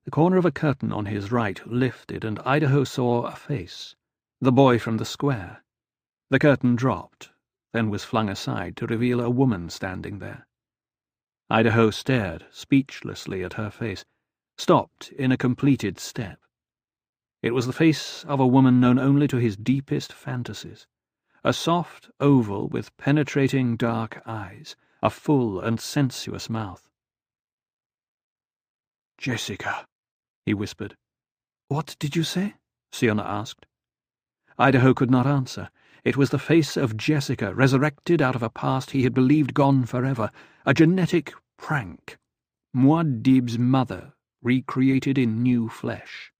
The corner of a curtain on his right lifted, and Idaho saw a face, the boy from the square. The curtain dropped, then was flung aside to reveal a woman standing there. Idaho stared speechlessly at her face, stopped in a completed step. It was the face of a woman known only to his deepest fantasies, a soft oval with penetrating dark eyes, a full and sensuous mouth. "Jessica," he whispered. "What did you say?" Siona asked. Idaho could not answer. It was the face of Jessica, resurrected out of a past he had believed gone forever, a genetic prank. Muad'Dib's mother, recreated in new flesh.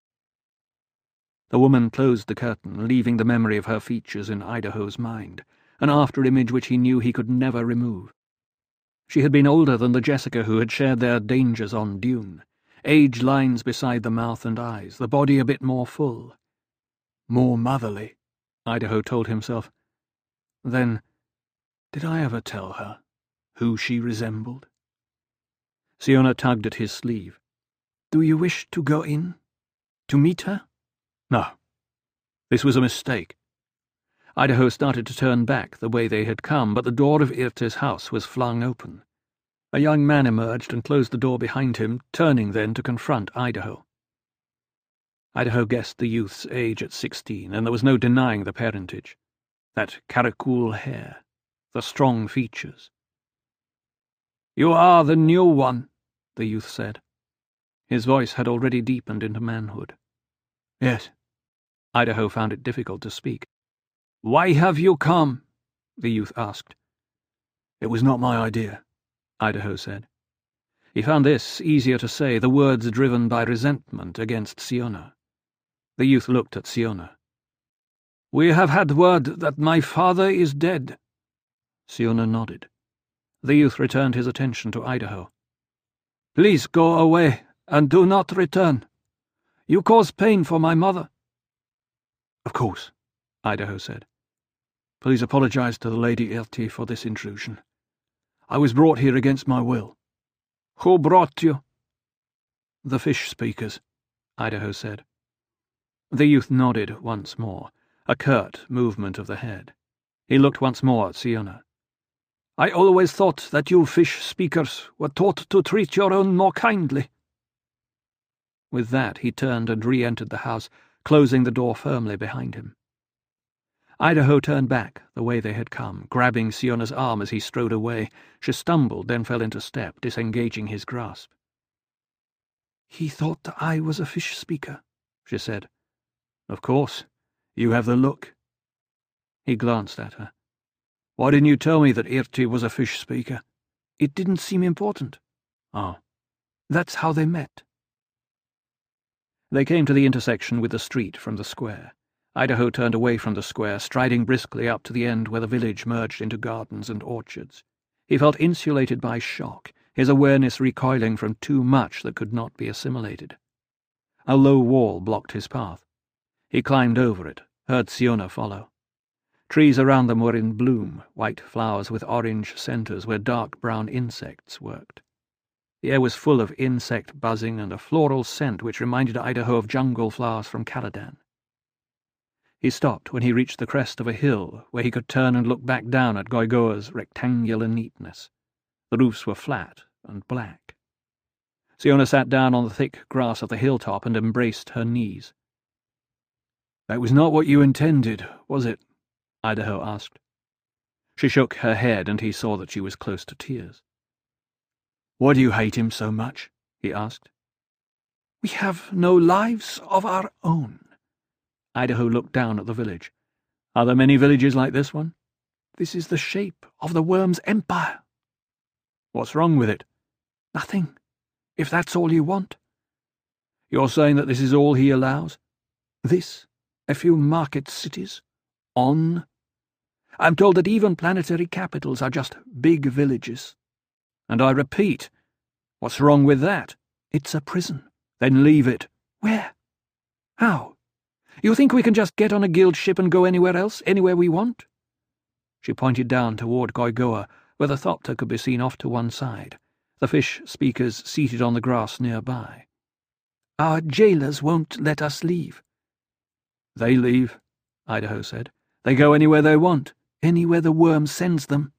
The woman closed the curtain, leaving the memory of her features in Idaho's mind, an after-image which he knew he could never remove. She had been older than the Jessica who had shared their dangers on Dune. Age lines beside the mouth and eyes, the body a bit more full. More motherly, Idaho told himself. Then, did I ever tell her who she resembled? Siona tugged at his sleeve. "Do you wish to go in? To meet her?" No. This was a mistake. Idaho started to turn back the way they had come, but the door of Irte's house was flung open. A young man emerged and closed the door behind him, turning then to confront Idaho. Idaho guessed the youth's age at 16, and there was no denying the parentage. That caracul hair, the strong features. "You are the new one," the youth said. His voice had already deepened into manhood. "Yes." Idaho found it difficult to speak. "Why have you come?" the youth asked. "It was not my idea," Idaho said. He found this easier to say, the words driven by resentment against Siona. The youth looked at Siona. "We have had word that my father is dead." Siona nodded. The youth returned his attention to Idaho. "Please go away, and do not return. You cause pain for my mother." "Of course," Idaho said. "Please apologize to the Lady Irte for this intrusion. I was brought here against my will." "Who brought you?" "The fish speakers," Idaho said. The youth nodded once more, a curt movement of the head. He looked once more at Siona. "I always thought that you fish speakers were taught to treat your own more kindly." With that he turned and re-entered the house, closing the door firmly behind him. Idaho turned back the way they had come, grabbing Siona's arm as he strode away. She stumbled, then fell into step, disengaging his grasp. "He thought I was a fish speaker," she said. "Of course. You have the look." He glanced at her. "Why didn't you tell me that Irte was a fish speaker?" "It didn't seem important." "Oh." "That's how they met." They came to the intersection with the street from the square. Idaho turned away from the square, striding briskly up to the end where the village merged into gardens and orchards. He felt insulated by shock, his awareness recoiling from too much that could not be assimilated. A low wall blocked his path. He climbed over it, heard Siona follow. Trees around them were in bloom, white flowers with orange centres where dark brown insects worked. The air was full of insect buzzing and a floral scent which reminded Idaho of jungle flowers from Caladan. He stopped when he reached the crest of a hill where he could turn and look back down at Goigoa's rectangular neatness. The roofs were flat and black. Siona sat down on the thick grass of the hilltop and embraced her knees. "That was not what you intended, was it?" Idaho asked. She shook her head, and he saw that she was close to tears. "Why do you hate him so much?" he asked. "We have no lives of our own." Idaho looked down at the village. "Are there many villages like this one?" "This is the shape of the worm's empire." "What's wrong with it?" "Nothing, if that's all you want." "You're saying that this is all he allows?" "This, a few market cities, On. I'm told that even planetary capitals are just big villages." "And I repeat, what's wrong with that?" "It's a prison." "Then leave it." "Where? How? You think we can just get on a guild ship and go anywhere else, anywhere we want?" She pointed down toward Goigoa, where the Thopter could be seen off to one side, the fish speakers seated on the grass nearby. Our jailers won't let us leave." "They leave," Idaho said. "They go anywhere they want." "Anywhere the worm sends them."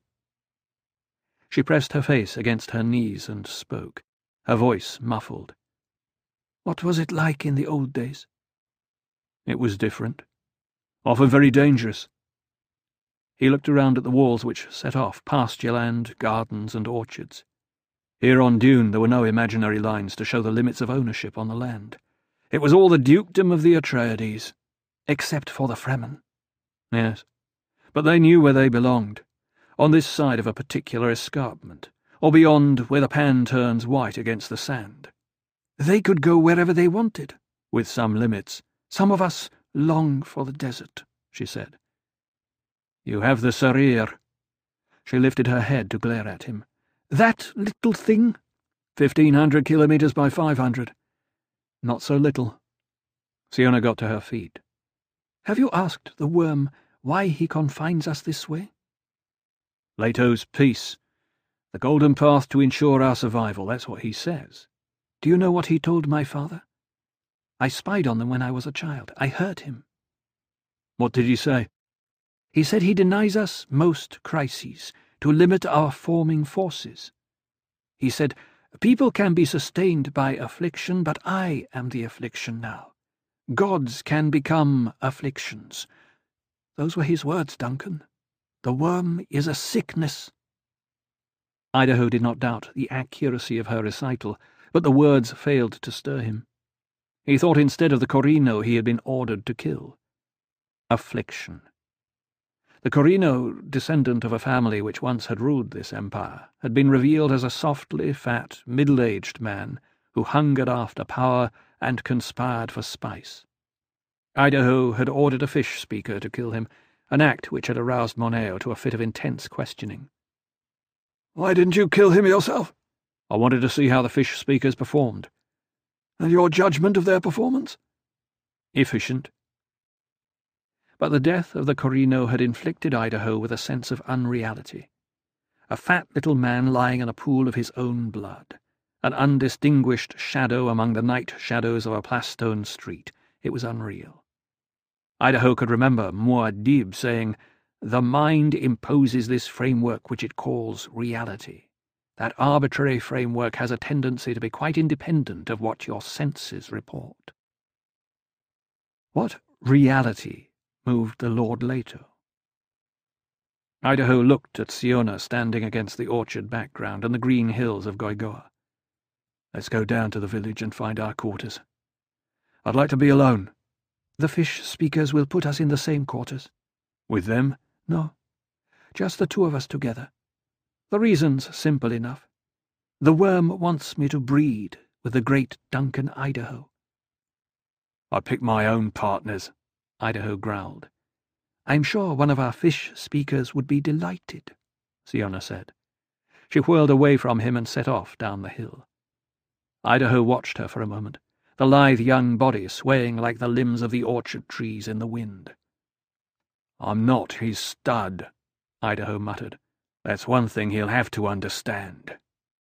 She pressed her face against her knees and spoke, her voice muffled. "What was it like in the old days?" "It was different. Often very dangerous." He looked around at the walls which set off pasture land, gardens, and orchards. Here on Dune there were no imaginary lines to show the limits of ownership on the land. It was all the dukedom of the Atreides. "Except for the Fremen." "Yes, but they knew where they belonged, on this side of a particular escarpment, or beyond where the pan turns white against the sand." "They could go wherever they wanted." "With some limits." "Some of us long for the desert," she said. "You have the Sarir." She lifted her head to glare at him. "That little thing?" 1,500 kilometers by 500. Not so little. Siona got to her feet. "Have you asked the worm why he confines us this way?" "Leto's peace. The golden path to ensure our survival, that's what he says." "Do you know what he told my father? I spied on them when I was a child. I heard him." "What did he say?" "He said he denies us most crises, to limit our forming forces. He said, people can be sustained by affliction, but I am the affliction now. Gods can become afflictions." Those were his words, Duncan. "The worm is a sickness." Idaho did not doubt the accuracy of her recital, but the words failed to stir him. He thought instead of the Corrino he had been ordered to kill. Affliction. The Corrino, descendant of a family which once had ruled this empire, had been revealed as a softly fat, middle-aged man who hungered after power and conspired for spice. Idaho had ordered a fish speaker to kill him, an act which had aroused Moneo to a fit of intense questioning. "Why didn't you kill him yourself?" "I wanted to see how the fish speakers performed." "And your judgment of their performance?" "Efficient." But the death of the Corrino had inflicted Idaho with a sense of unreality. A fat little man lying in a pool of his own blood, an undistinguished shadow among the night shadows of a Plastone street. It was unreal. Idaho could remember Muad'Dib saying, "The mind imposes this framework which it calls reality. That arbitrary framework has a tendency to be quite independent of what your senses report." What reality moved the Lord Leto? Idaho looked at Siona standing against the orchard background and the green hills of Goigoa. "Let's go down to the village and find our quarters. I'd like to be alone." "The fish speakers will put us in the same quarters." "With them?" "No, just the two of us together. The reason's simple enough. The worm wants me to breed with the great Duncan Idaho." "I pick my own partners," Idaho growled. "I'm sure one of our fish speakers would be delighted," Siona said. She whirled away from him and set off down the hill. Idaho watched her for a moment, the lithe young body swaying like the limbs of the orchard trees in the wind. "I'm not his stud," Idaho muttered. "That's one thing he'll have to understand."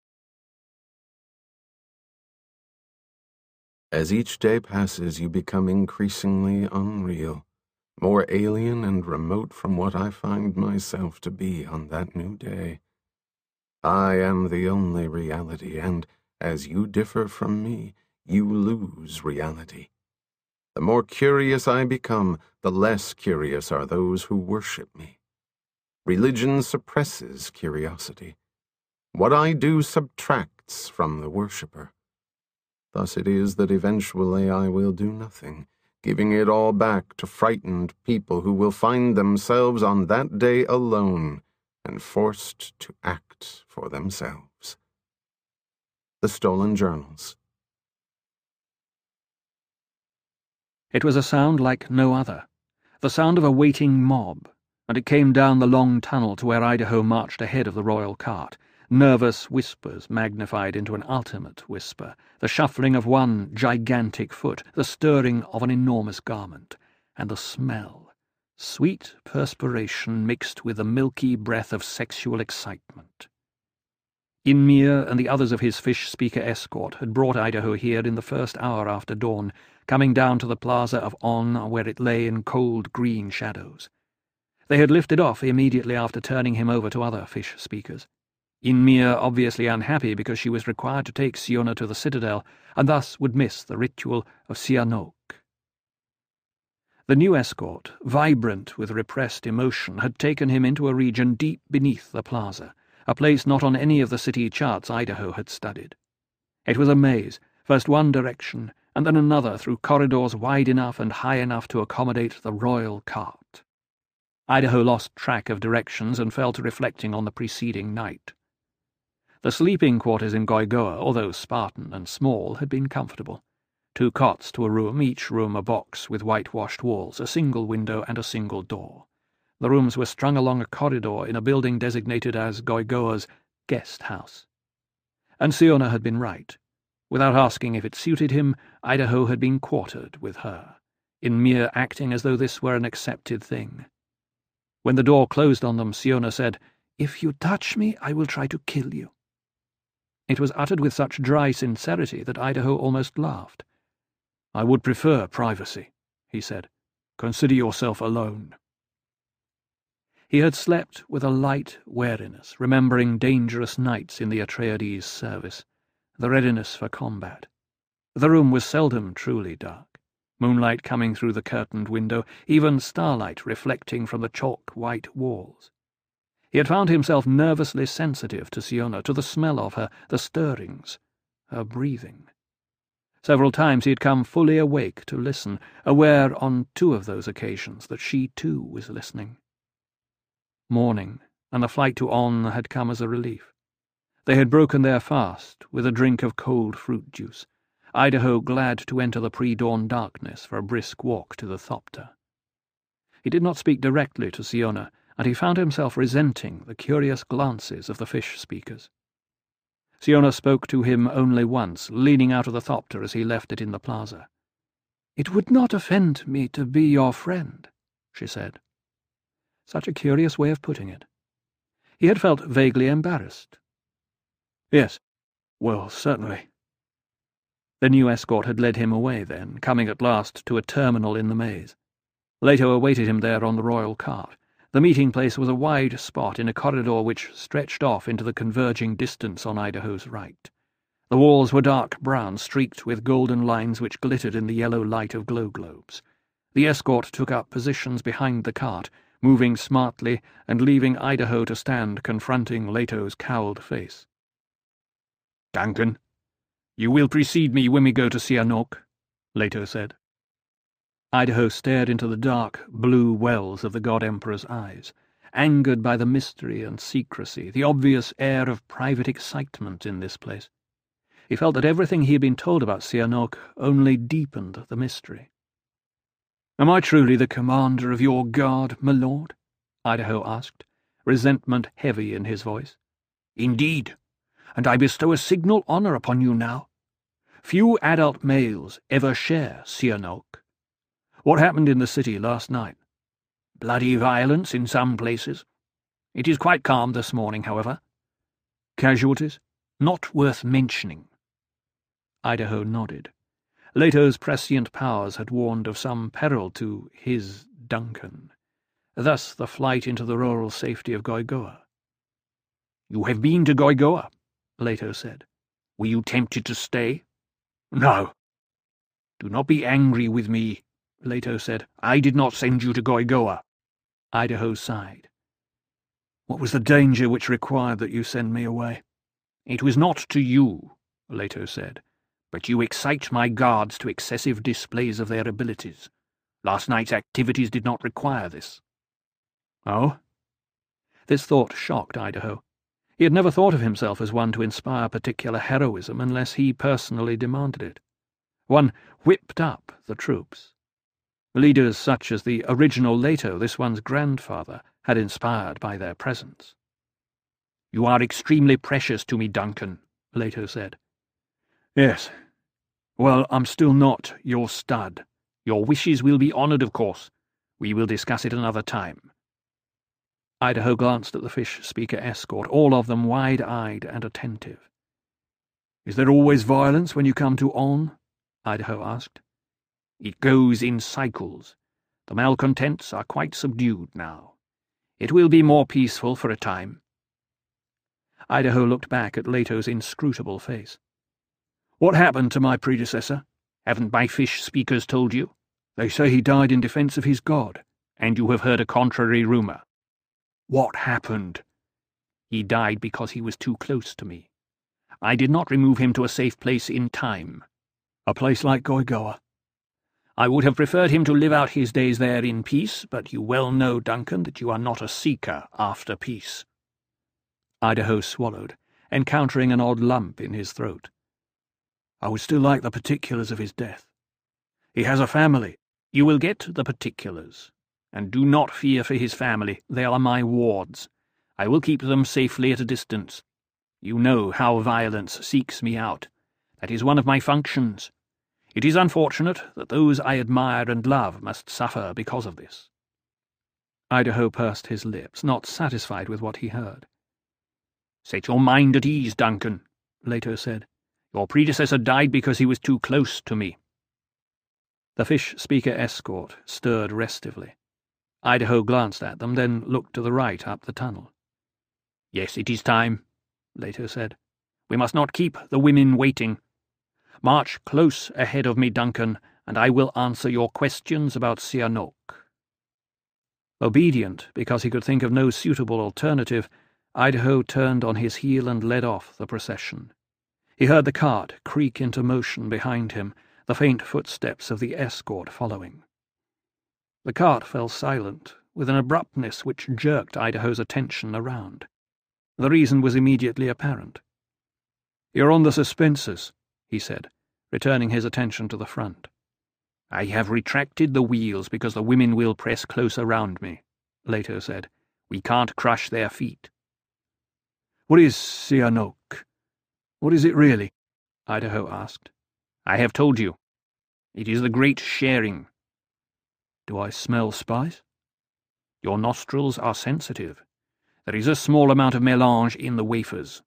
As each day passes, you become increasingly unreal, more alien and remote from what I find myself to be on that new day. I am the only reality, and, as you differ from me, you lose reality. The more curious I become, the less curious are those who worship me. Religion suppresses curiosity. What I do subtracts from the worshipper. Thus it is that eventually I will do nothing, giving it all back to frightened people who will find themselves on that day alone and forced to act for themselves. The Stolen Journals. It was a sound like no other, the sound of a waiting mob, and it came down the long tunnel to where Idaho marched ahead of the royal cart. Nervous whispers magnified into an ultimate whisper, the shuffling of one gigantic foot, the stirring of an enormous garment, and the smell, sweet perspiration mixed with the milky breath of sexual excitement. Inmir and the others of his fish-speaker escort had brought Idaho here in the first hour after dawn, coming down to the plaza of On where it lay in cold green shadows. They had lifted off immediately after turning him over to other fish-speakers. Inmir obviously unhappy because she was required to take Siona to the citadel, and thus would miss the ritual of Sihanouk. The new escort, vibrant with repressed emotion, had taken him into a region deep beneath the plaza, a place not on any of the city charts Idaho had studied. It was a maze, first one direction, and then another through corridors wide enough and high enough to accommodate the royal cart. Idaho lost track of directions and fell to reflecting on the preceding night. The sleeping quarters in Goigoa, although Spartan and small, had been comfortable. 2 cots to a room, each room a box with whitewashed walls, a single window and a single door. The rooms were strung along a corridor in a building designated as Goigoa's guest house. And Siona had been right. Without asking if it suited him, Idaho had been quartered with her, in mere acting as though this were an accepted thing. When the door closed on them, Siona said, "If you touch me, I will try to kill you." It was uttered with such dry sincerity that Idaho almost laughed. "I would prefer privacy," he said. "Consider yourself alone." He had slept with a light wariness, remembering dangerous nights in the Atreides' service, the readiness for combat. The room was seldom truly dark, moonlight coming through the curtained window, even starlight reflecting from the chalk-white walls. He had found himself nervously sensitive to Siona, to the smell of her, the stirrings, her breathing. Several times he had come fully awake to listen, aware on 2 of those occasions that she too was listening. Morning, and the flight to On had come as a relief. They had broken their fast with a drink of cold fruit juice, Idaho glad to enter the pre-dawn darkness for a brisk walk to the Thopter. He did not speak directly to Siona, and he found himself resenting the curious glances of the fish-speakers. Siona spoke to him only once, leaning out of the Thopter as he left it in the plaza. "It would not offend me to be your friend," she said. Such a curious way of putting it. He had felt vaguely embarrassed. "Yes, well, certainly." The new escort had led him away then, coming at last to a terminal in the maze. Leto awaited him there on the royal cart. The meeting place was a wide spot in a corridor which stretched off into the converging distance on Idaho's right. The walls were dark brown, streaked with golden lines which glittered in the yellow light of glow globes. The escort took up positions behind the cart, moving smartly and leaving Idaho to stand confronting Leto's cowled face. "Duncan, you will precede me when we go to Sihanouk," Leto said. Idaho stared into the dark, blue wells of the God-Emperor's eyes, angered by the mystery and secrecy, the obvious air of private excitement in this place. He felt that everything he had been told about Sihanouk only deepened the mystery. "Am I truly the commander of your guard, my lord?" Idaho asked, resentment heavy in his voice. "Indeed, and I bestow a signal honor upon you now. Few adult males ever share Sihanouk. What happened in the city last night? Bloody violence in some places. It is quite calm this morning, however. Casualties? Not worth mentioning." Idaho nodded. Leto's prescient powers had warned of some peril to his Duncan. Thus the flight into the rural safety of Goigoa. "You have been to Goigoa," Leto said. "Were you tempted to stay?" "No." "Do not be angry with me," Leto said. "I did not send you to Goigoa." Idaho sighed. "What was the danger which required that you send me away?" "It was not to you," Leto said. "But you excite my guards to excessive displays of their abilities. Last night's activities did not require this." "Oh?" This thought shocked Idaho. He had never thought of himself as one to inspire particular heroism unless he personally demanded it. One whipped up the troops. Leaders such as the original Leto, this one's grandfather, had inspired by their presence. "You are extremely precious to me, Duncan," Leto said. "Yes. Well, I'm still not your stud. Your wishes will be honored, of course. We will discuss it another time." Idaho glanced at the fish speaker escort, all of them wide-eyed and attentive. "Is there always violence when you come to On?" Idaho asked. "It goes in cycles. The malcontents are quite subdued now. It will be more peaceful for a time." Idaho looked back at Leto's inscrutable face. "What happened to my predecessor? Haven't my fish speakers told you? They say he died in defense of his god. And you have heard a contrary rumor. What happened?" "He died because he was too close to me. I did not remove him to a safe place in time." "A place like Goigoa?" "I would have preferred him to live out his days there in peace, but you well know, Duncan, that you are not a seeker after peace." Idaho swallowed, encountering an odd lump in his throat. "I would still like the particulars of his death. He has a family." "You will get the particulars. And do not fear for his family. They are my wards. I will keep them safely at a distance. You know how violence seeks me out. That is one of my functions. It is unfortunate that those I admire and love must suffer because of this." Idaho pursed his lips, not satisfied with what he heard. "Set your mind at ease, Duncan," Leto said. "Your predecessor died because he was too close to me." The fish speaker escort stirred restively. Idaho glanced at them, then looked to the right up the tunnel. "Yes, it is time," Leto said. "We must not keep the women waiting. March close ahead of me, Duncan, and I will answer your questions about Sihanouk." Obedient, because he could think of no suitable alternative, Idaho turned on his heel and led off the procession. He heard the cart creak into motion behind him, the faint footsteps of the escort following. The cart fell silent, with an abruptness which jerked Idaho's attention around. The reason was immediately apparent. "You're on the suspensors," he said, returning his attention to the front. "I have retracted the wheels because the women will press close around me," Leto said. "We can't crush their feet." "What is Sihanouk? What is it really?" Idaho asked. "I have told you. It is the great sharing." "Do I smell spice?" "Your nostrils are sensitive. There is a small amount of mélange in the wafers."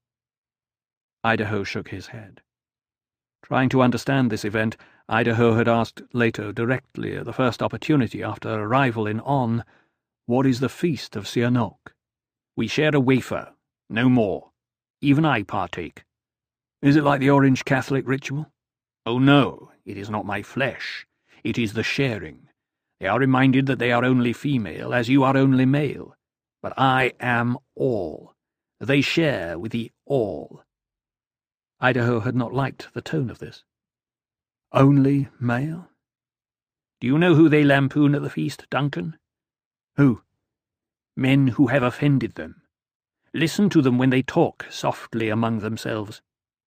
Idaho shook his head. Trying to understand this event, Idaho had asked Leto directly at the first opportunity after arrival in On, "What is the feast of Sihanouk?" "We share a wafer, no more. Even I partake." "Is it like the Orange Catholic ritual?" "Oh no, it is not my flesh. It is the sharing. They are reminded that they are only female, as you are only male. But I am all. They share with the all." Idaho had not liked the tone of this. "Only male?" "Do you know who they lampoon at the feast, Duncan?" "Who?" "Men who have offended them. Listen to them when they talk softly among themselves."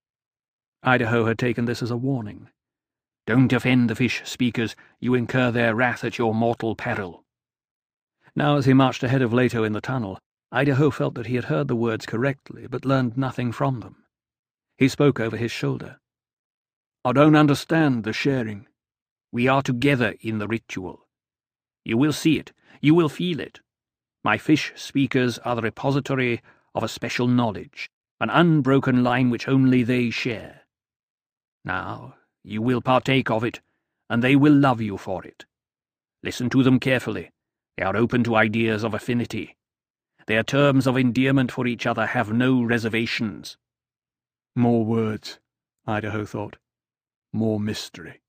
Idaho had taken this as a warning. "Don't offend the fish speakers. You incur their wrath at your mortal peril." Now, as he marched ahead of Leto in the tunnel, Idaho felt that he had heard the words correctly, but learned nothing from them. He spoke over his shoulder. "I don't understand the sharing." "We are together in the ritual. You will see it. You will feel it. My fish speakers are the repository of a special knowledge, an unbroken line which only they share. Now, you will partake of it, and they will love you for it. Listen to them carefully. They are open to ideas of affinity. Their terms of endearment for each other have no reservations." More words, Idaho thought. More mystery.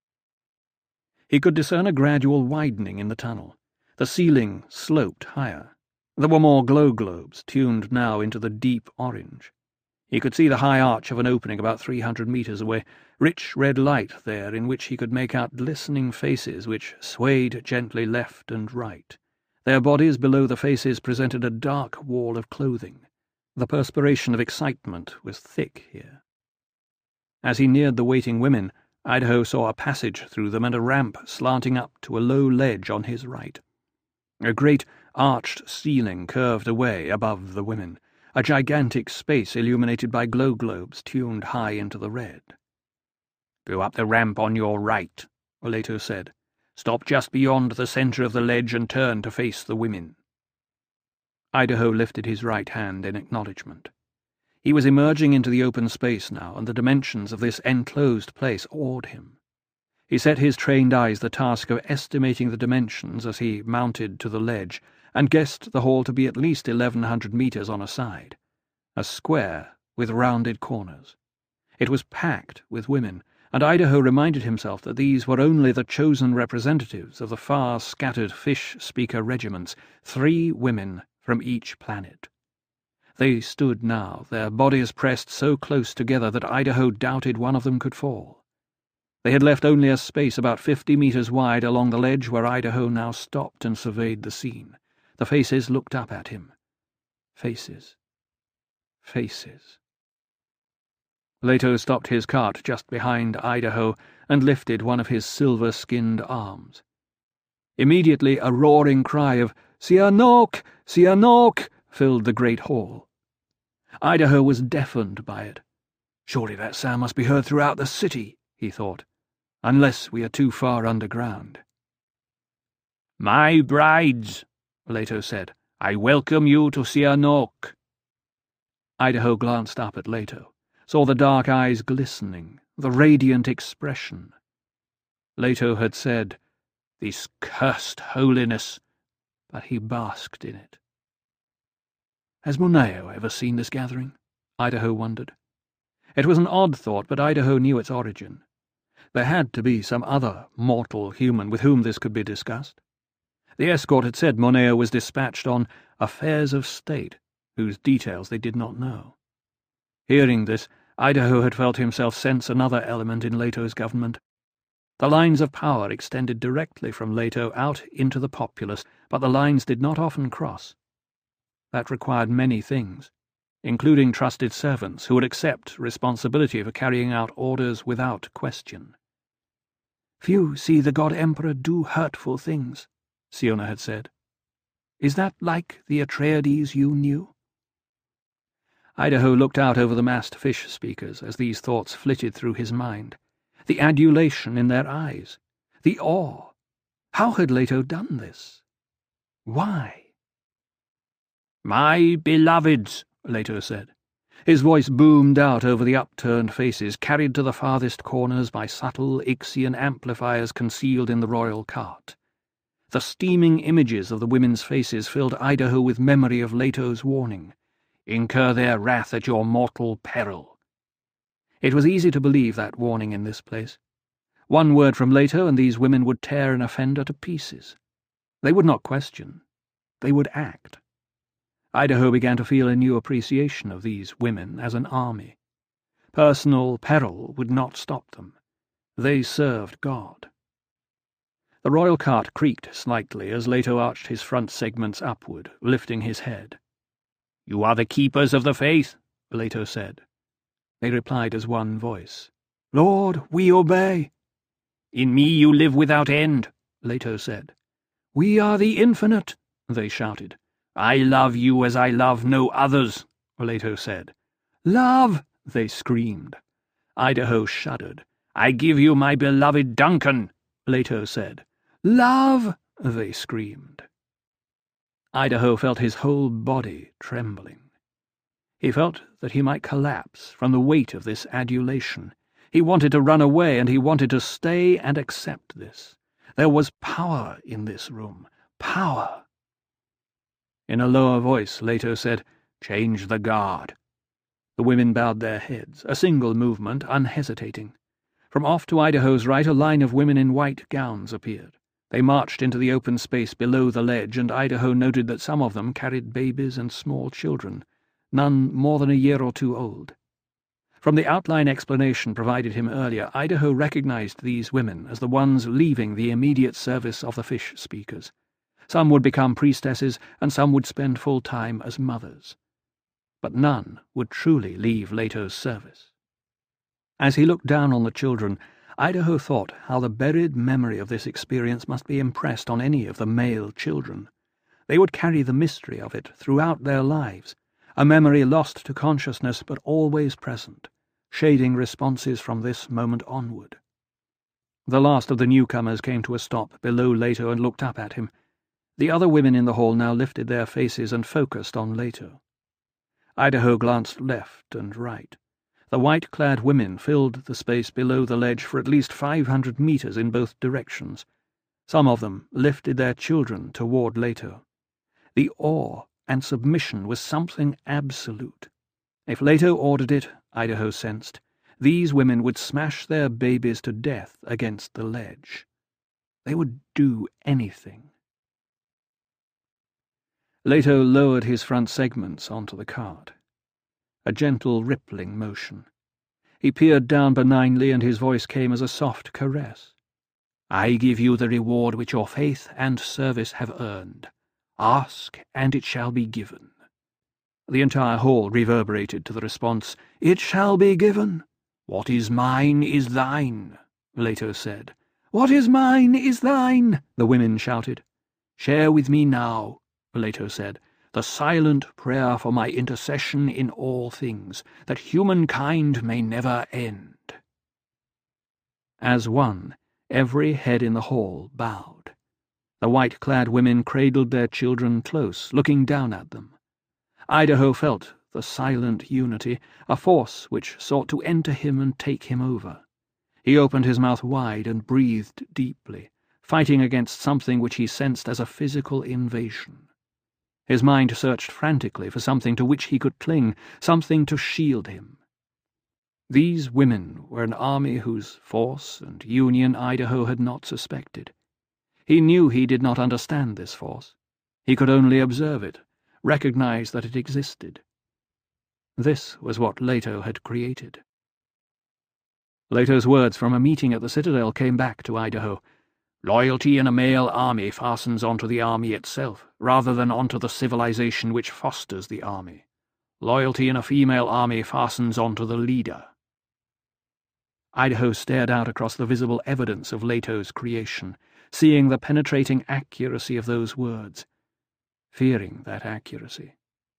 He could discern a gradual widening in the tunnel. The ceiling sloped higher. There were more glow globes, tuned now into the deep orange. He could see the high arch of an opening about 300 meters away, rich red light there in which he could make out glistening faces which swayed gently left and right. Their bodies below the faces presented a dark wall of clothing. The perspiration of excitement was thick here. As he neared the waiting women, Idaho saw a passage through them and a ramp slanting up to a low ledge on his right. A great arched ceiling curved away above the women, a gigantic space illuminated by glow globes tuned high into the red. "Go up the ramp on your right," Leto said. "Stop just beyond the center of the ledge and turn to face the women." Idaho lifted his right hand in acknowledgement. He was emerging into the open space now, and the dimensions of this enclosed place awed him. He set his trained eyes the task of estimating the dimensions as he mounted to the ledge, and guessed the hall to be at least 1,100 meters on a side, a square with rounded corners. It was packed with women, and Idaho reminded himself that these were only the chosen representatives of the far-scattered fish-speaker regiments, 3 women from each planet. They stood now, their bodies pressed so close together that Idaho doubted one of them could fall. They had left only a space about 50 meters wide along the ledge where Idaho now stopped and surveyed the scene. The faces looked up at him. Faces. Faces. Leto stopped his cart just behind Idaho and lifted one of his silver-skinned arms. Immediately a roaring cry of "Sihanouk! Sihanouk!" filled the great hall. Idaho was deafened by it. Surely that sound must be heard throughout the city, he thought, unless we are too far underground. "My brides," Leto said, "I welcome you to Sihanouk." Idaho glanced up at Leto, saw the dark eyes glistening, the radiant expression. Leto had said, "This cursed holiness," but he basked in it. Has Moneo ever seen this gathering? Idaho wondered. It was an odd thought, but Idaho knew its origin. There had to be some other mortal human with whom this could be discussed. The escort had said Moneo was dispatched on affairs of state, whose details they did not know. Hearing this, Idaho had felt himself sense another element in Leto's government. The lines of power extended directly from Leto out into the populace, but the lines did not often cross. That required many things, including trusted servants who would accept responsibility for carrying out orders without question. "Few see the God Emperor do hurtful things," Siona had said. "Is that like the Atreides you knew?" Idaho looked out over the massed fish-speakers as these thoughts flitted through his mind. The adulation in their eyes. The awe. How had Leto done this? Why? "My beloveds," Leto said. His voice boomed out over the upturned faces, carried to the farthest corners by subtle Ixian amplifiers concealed in the royal cart. The steaming images of the women's faces filled Idaho with memory of Leto's warning. "Incur their wrath at your mortal peril." It was easy to believe that warning in this place. One word from Leto and these women would tear an offender to pieces. They would not question. They would act. Idaho began to feel a new appreciation of these women as an army. Personal peril would not stop them. They served God. The royal cart creaked slightly as Leto arched his front segments upward, lifting his head. "You are the keepers of the faith," Leto said. They replied as one voice. "Lord, we obey." "In me you live without end," Leto said. "We are the infinite," they shouted. "I love you as I love no others," Leto said. "Love!" they screamed. Idaho shuddered. "I give you my beloved Duncan," Leto said. "Love!" they screamed. Idaho felt his whole body trembling. He felt that he might collapse from the weight of this adulation. He wanted to run away, and he wanted to stay and accept this. There was power in this room. Power. In a lower voice, Leto said, "Change the guard." The women bowed their heads, a single movement, unhesitating. From off to Idaho's right, a line of women in white gowns appeared. They marched into the open space below the ledge, and Idaho noted that some of them carried babies and small children, none more than a year or two old. From the outline explanation provided him earlier, Idaho recognized these women as the ones leaving the immediate service of the fish-speakers. Some would become priestesses, and some would spend full time as mothers. But none would truly leave Leto's service. As he looked down on the children, Idaho thought how the buried memory of this experience must be impressed on any of the male children. They would carry the mystery of it throughout their lives, a memory lost to consciousness but always present, shading responses from this moment onward. The last of the newcomers came to a stop below Leto and looked up at him. The other women in the hall now lifted their faces and focused on Leto. Idaho glanced left and right. The white-clad women filled the space below the ledge for at least 500 meters in both directions. Some of them lifted their children toward Leto. The awe and submission was something absolute. If Leto ordered it, Idaho sensed, these women would smash their babies to death against the ledge. They would do anything. Leto lowered his front segments onto the cart. A gentle rippling motion. He peered down benignly, and his voice came as a soft caress. "I give you the reward which your faith and service have earned. Ask, and it shall be given." The entire hall reverberated to the response, "It shall be given." "What is mine is thine," Leto said. "What is mine is thine," the women shouted. "Share with me now," Leto said, "the silent prayer for my intercession in all things, that humankind may never end." As one, every head in the hall bowed. The white-clad women cradled their children close, looking down at them. Idaho felt the silent unity, a force which sought to enter him and take him over. He opened his mouth wide and breathed deeply, fighting against something which he sensed as a physical invasion. His mind searched frantically for something to which he could cling, something to shield him. These women were an army whose force and union Idaho had not suspected. He knew he did not understand this force. He could only observe it, recognize that it existed. This was what Leto had created. Leto's words from a meeting at the Citadel came back to Idaho. "Loyalty in a male army fastens onto the army itself, rather than onto the civilization which fosters the army. Loyalty in a female army fastens onto the leader." Idaho stared out across the visible evidence of Leto's creation, seeing the penetrating accuracy of those words, fearing that accuracy.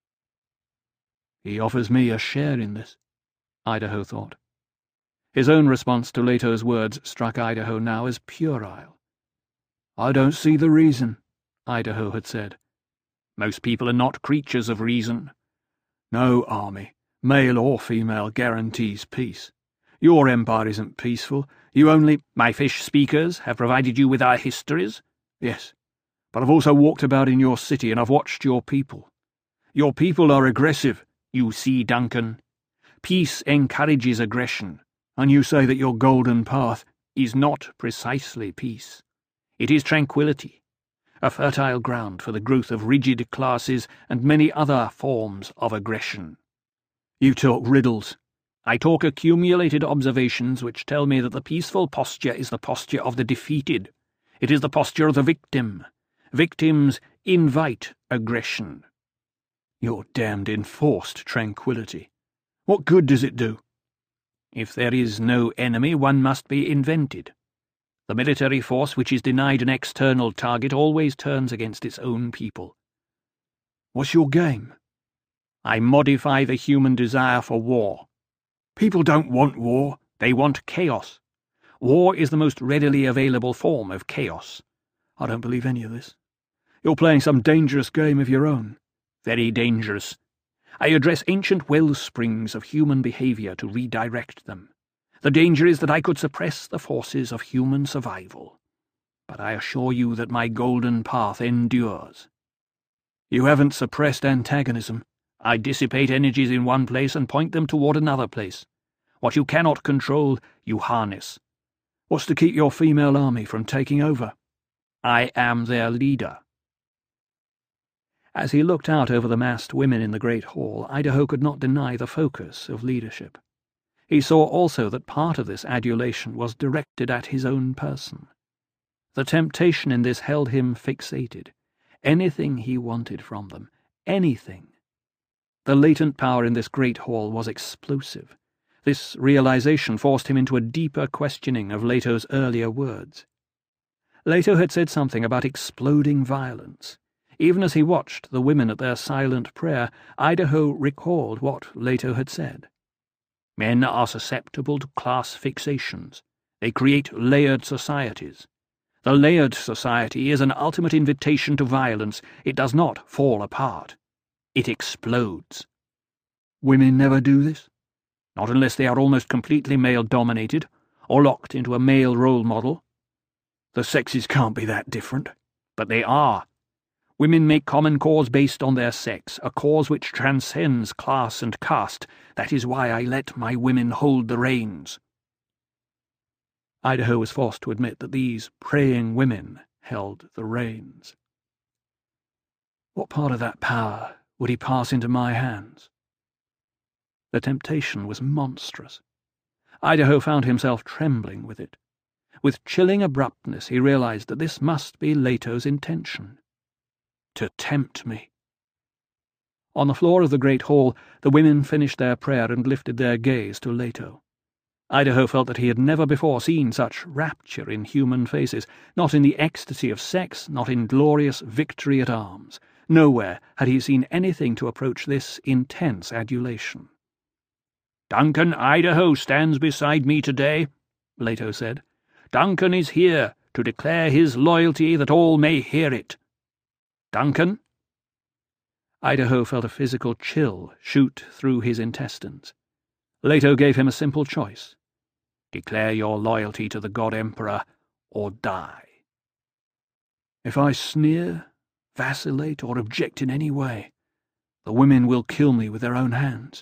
"He offers me a share in this," Idaho thought. His own response to Leto's words struck Idaho now as puerile. "I don't see the reason," Idaho had said. "Most people are not creatures of reason. No army, male or female, guarantees peace. Your empire isn't peaceful. You only—" "My fish speakers have provided you with our histories?" "Yes, but I've also walked about in your city and I've watched your people. Your people are aggressive." "You see, Duncan, peace encourages aggression, and you say that your golden path is not precisely peace. It is tranquility, a fertile ground for the growth of rigid classes and many other forms of aggression." "You talk riddles." "I talk accumulated observations which tell me that the peaceful posture is the posture of the defeated. It is the posture of the victim. Victims invite aggression." "Your damned enforced tranquility. What good does it do?" "If there is no enemy, one must be invented. The military force which is denied an external target always turns against its own people." "What's your game?" "I modify the human desire for war." "People don't want war. They want chaos. War is the most readily available form of chaos." "I don't believe any of this. You're playing some dangerous game of your own." "Very dangerous. I address ancient well springs of human behavior to redirect them. The danger is that I could suppress the forces of human survival. But I assure you that my golden path endures." "You haven't suppressed antagonism." "I dissipate energies in one place and point them toward another place. What you cannot control, you harness." "What's to keep your female army from taking over?" "I am their leader." As he looked out over the massed women in the great hall, Idaho could not deny the focus of leadership. He saw also that part of this adulation was directed at his own person. The temptation in this held him fixated. Anything he wanted from them, anything. The latent power in this great hall was explosive. This realization forced him into a deeper questioning of Leto's earlier words. Leto had said something about exploding violence. Even as he watched the women at their silent prayer, Idaho recalled what Leto had said. "Men are susceptible to class fixations. They create layered societies. The Laird Society is an ultimate invitation to violence. It does not fall apart. It explodes. Women never do this? Not unless they are almost completely male-dominated, or locked into a male role model. The sexes can't be that different. But they are. Women make common cause based on their sex, a cause which transcends class and caste. That is why I let my women hold the reins. Idaho was forced to admit that these praying women held the reins. What part of that power would he pass into my hands? The temptation was monstrous. Idaho found himself trembling with it. With chilling abruptness he realized that this must be Leto's intention. To tempt me. On the floor of the great hall, the women finished their prayer and lifted their gaze to Leto. Idaho felt that he had never before seen such rapture in human faces, not in the ecstasy of sex, not in glorious victory at arms. Nowhere had he seen anything to approach this intense adulation. "Duncan Idaho stands beside me today," Leto said. "Duncan is here to declare his loyalty that all may hear it. Duncan?" Idaho felt a physical chill shoot through his intestines. Leto gave him a simple choice. Declare your loyalty to the God Emperor, or die. If I sneer, vacillate, or object in any way, the women will kill me with their own hands.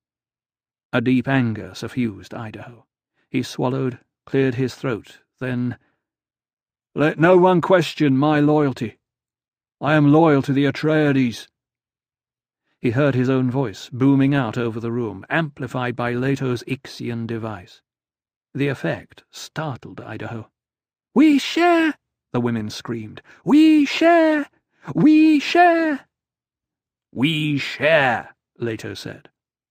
A deep anger suffused Idaho. He swallowed, cleared his throat, then, "Let no one question my loyalty. I am loyal to the Atreides." He heard his own voice booming out over the room, amplified by Leto's Ixian device. The effect startled Idaho. "We share!" the women screamed. "We share! We share!" "We share!" Leto said.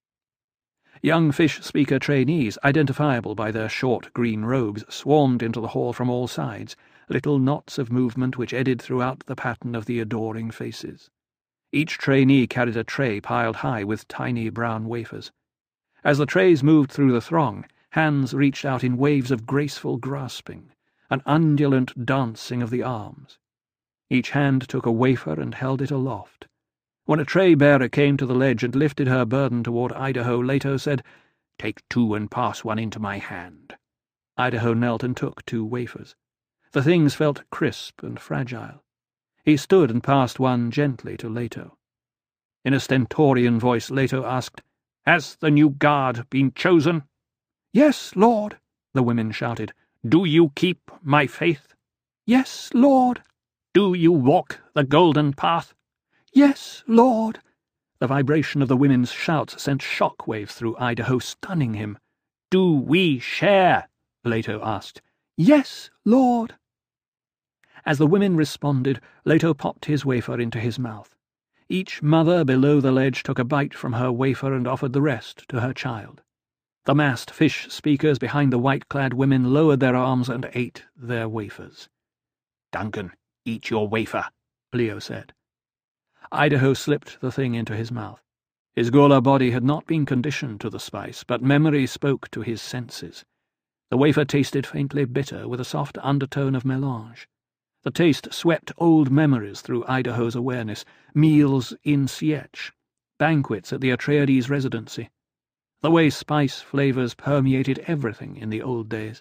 Young fish-speaker trainees, identifiable by their short green robes, swarmed into the hall from all sides, little knots of movement which eddied throughout the pattern of the adoring faces. Each trainee carried a tray piled high with tiny brown wafers. As the trays moved through the throng, hands reached out in waves of graceful grasping, an undulant dancing of the arms. Each hand took a wafer and held it aloft. When a tray-bearer came to the ledge and lifted her burden toward Idaho, Leto said, "Take 2 and pass 1 into my hand." Idaho knelt and took 2 wafers. The things felt crisp and fragile. He stood and passed one gently to Leto. In a stentorian voice, Leto asked, "Has the new guard been chosen?" "Yes, Lord," the women shouted. "Do you keep my faith?" "Yes, Lord." "Do you walk the golden path?" "Yes, Lord." The vibration of the women's shouts sent shock waves through Idaho, stunning him. "Do we share?" Leto asked. "Yes, Lord." As the women responded, Leto popped his wafer into his mouth. Each mother below the ledge took a bite from her wafer and offered the rest to her child. The massed fish speakers behind the white-clad women lowered their arms and ate their wafers. "Duncan, eat your wafer," Leo said. Idaho slipped the thing into his mouth. His Ghola body had not been conditioned to the spice, but memory spoke to his senses. The wafer tasted faintly bitter, with a soft undertone of melange. The taste swept old memories through Idaho's awareness, meals in Sietch, banquets at the Atreides residency, the way spice flavors permeated everything in the old days.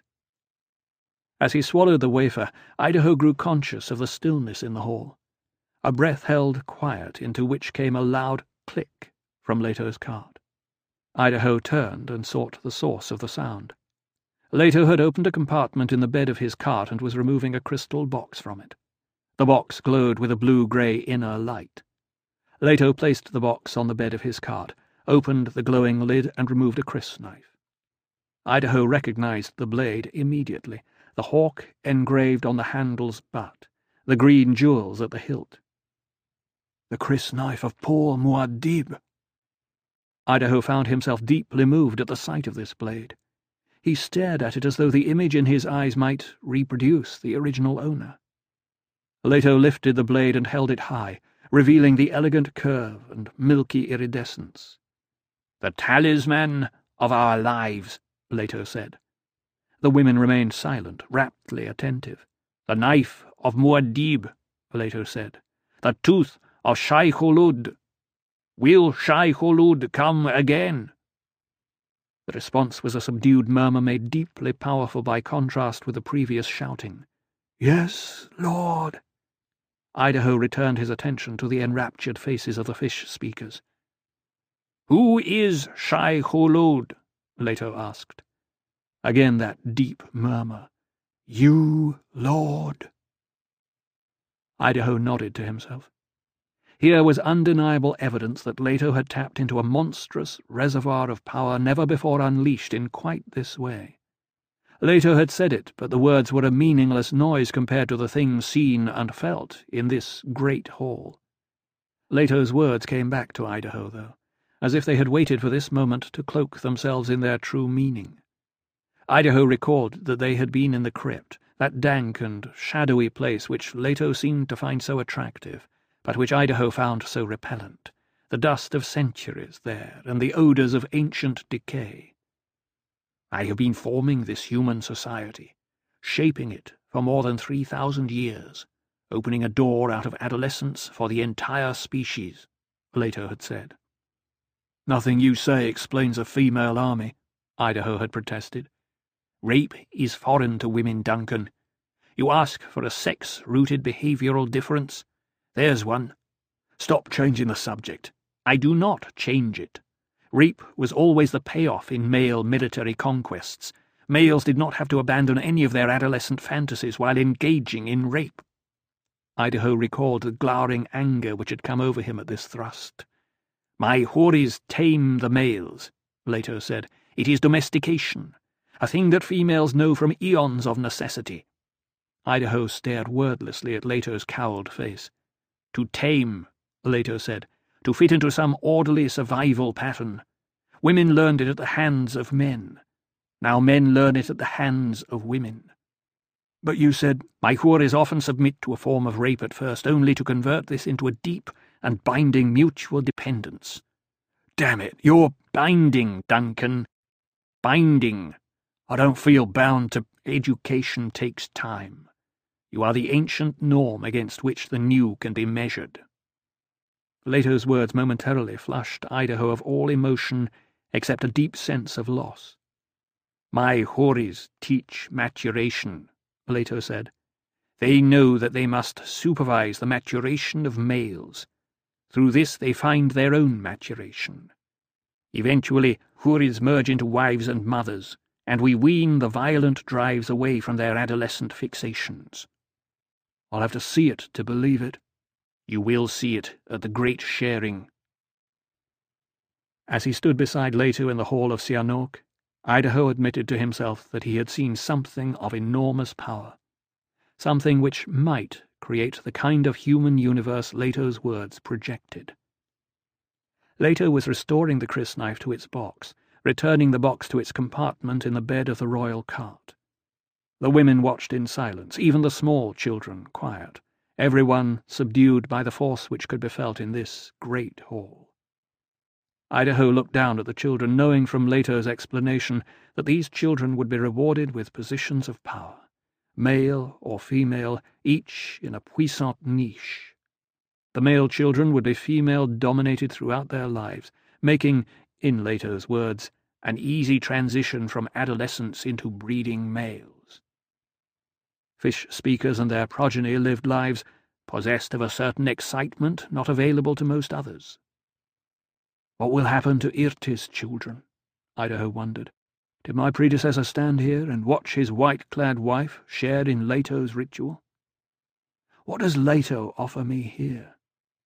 As he swallowed the wafer, Idaho grew conscious of the stillness in the hall. A breath held quiet into which came a loud click from Leto's cart. Idaho turned and sought the source of the sound. Leto had opened a compartment in the bed of his cart and was removing a crystal box from it. The box glowed with a blue-grey inner light. Leto placed the box on the bed of his cart, opened the glowing lid and removed a crysknife. Idaho recognized the blade immediately, the hawk engraved on the handle's butt, the green jewels at the hilt. The crysknife of Paul Muad'Dib. Idaho found himself deeply moved at the sight of this blade. He stared at it as though the image in his eyes might reproduce the original owner. Leto lifted the blade and held it high, revealing the elegant curve and milky iridescence. "The talisman of our lives," Leto said. The women remained silent, raptly attentive. "The knife of Muad'Dib," Leto said. "The tooth of Shai Hulud. Will Shai Hulud come again?" The response was a subdued murmur made deeply powerful by contrast with the previous shouting. "Yes, Lord." Idaho returned his attention to the enraptured faces of the fish speakers. "Who is Shai Hulud?" Leto asked. Again that deep murmur. "You, Lord." Idaho nodded to himself. Here was undeniable evidence that Leto had tapped into a monstrous reservoir of power never before unleashed in quite this way. Leto had said it, but the words were a meaningless noise compared to the things seen and felt in this great hall. Leto's words came back to Idaho, though, as if they had waited for this moment to cloak themselves in their true meaning. Idaho recalled that they had been in the crypt, that dank and shadowy place which Leto seemed to find so attractive, but which Idaho found so repellent, the dust of centuries there, and the odours of ancient decay. "I have been forming this human society, shaping it for more than 3,000 years, opening a door out of adolescence for the entire species," Leto had said. "Nothing you say explains a female army," Idaho had protested. "Rape is foreign to women, Duncan. You ask for a sex-rooted behavioural difference? There's one. Stop changing the subject." "I do not change it. Rape was always the payoff in male military conquests. Males did not have to abandon any of their adolescent fantasies while engaging in rape." Idaho recalled the glowering anger which had come over him at this thrust. "My houris tame the males," Leto said. "It is domestication, a thing that females know from eons of necessity." Idaho stared wordlessly at Leto's cowled face. "To tame," Leto said, "to fit into some orderly survival pattern. Women learned it at the hands of men. Now men learn it at the hands of women." "But you said—" "My houris often submit to a form of rape at first, only to convert this into a deep and binding mutual dependence." "Damn it, you're—" "Binding, Duncan. Binding. I don't feel bound to—" "Education takes time. You are the ancient norm against which the new can be measured." Leto's words momentarily flushed Idaho of all emotion except a deep sense of loss. "My houris teach maturation," Leto said. "They know that they must supervise the maturation of males. Through this they find their own maturation. Eventually, houris merge into wives and mothers, and we wean the violent drives away from their adolescent fixations." "I'll have to see it to believe it." "You will see it at the great sharing." As he stood beside Leto in the hall of Sihanouk, Idaho admitted to himself that he had seen something of enormous power, something which might create the kind of human universe Leto's words projected. Leto was restoring the crysknife to its box, returning the box to its compartment in the bed of the royal cart. The women watched in silence, even the small children quiet, everyone subdued by the force which could be felt in this great hall. Idaho looked down at the children, knowing from Leto's explanation that these children would be rewarded with positions of power, male or female, each in a puissant niche. The male children would be female-dominated throughout their lives, making, in Leto's words, an easy transition from adolescence into breeding males. Fish speakers and their progeny lived lives possessed of a certain excitement not available to most others. What will happen to Irti's children? Idaho wondered. Did my predecessor stand here and watch his white-clad wife share in Leto's ritual? What does Leto offer me here?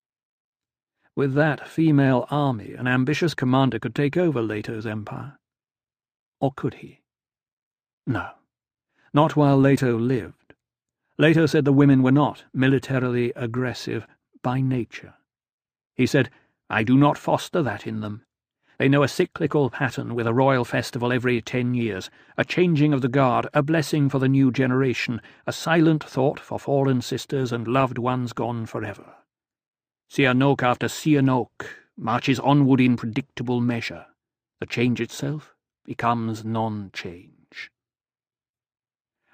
With that female army, an ambitious commander could take over Leto's empire. Or could he? No, not while Leto lived. Leto said the women were not militarily aggressive by nature. He said, "I do not foster that in them. They know a cyclical pattern with a royal festival every 10 years, a changing of the guard, a blessing for the new generation, a silent thought for fallen sisters and loved ones gone forever. Sihanouk after Sihanouk marches onward in predictable measure. The change itself becomes non-change."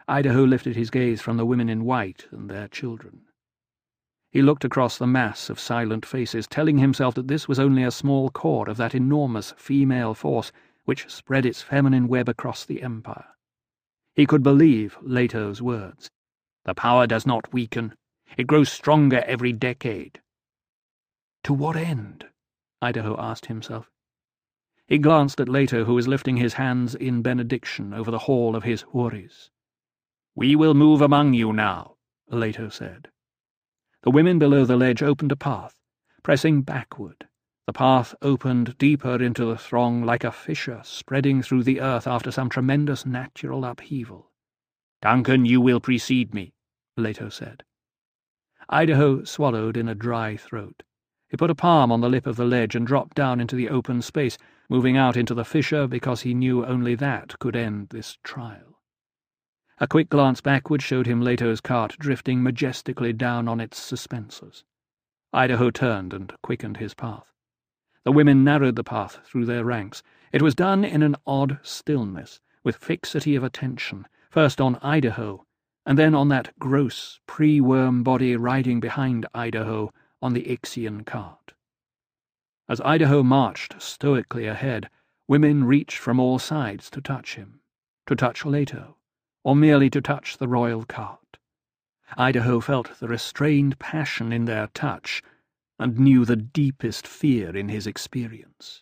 Idaho lifted his gaze from the women in white and their children. He looked across the mass of silent faces, telling himself that this was only a small core of that enormous female force which spread its feminine web across the empire. He could believe Leto's words. The power does not weaken. It grows stronger every decade. To what end? Idaho asked himself. He glanced at Leto, who was lifting his hands in benediction over the hall of his houris. "We will move among you now," Leto said. The women below the ledge opened a path. Pressing backward, the path opened deeper into the throng like a fissure spreading through the earth after some tremendous natural upheaval. "Duncan, you will precede me," Leto said. Idaho swallowed in a dry throat. He put a palm on the lip of the ledge and dropped down into the open space, moving out into the fissure because he knew only that could end this trial. A quick glance backward showed him Leto's cart drifting majestically down on its suspensors. Idaho turned and quickened his path. The women narrowed the path through their ranks. It was done in an odd stillness, with fixity of attention, first on Idaho, and then on that gross, pre-worm body riding behind Idaho on the Ixian cart. As Idaho marched stoically ahead, women reached from all sides to touch him, to touch Leto, or merely to touch the royal cart. Idaho felt the restrained passion in their touch, and knew the deepest fear in his experience.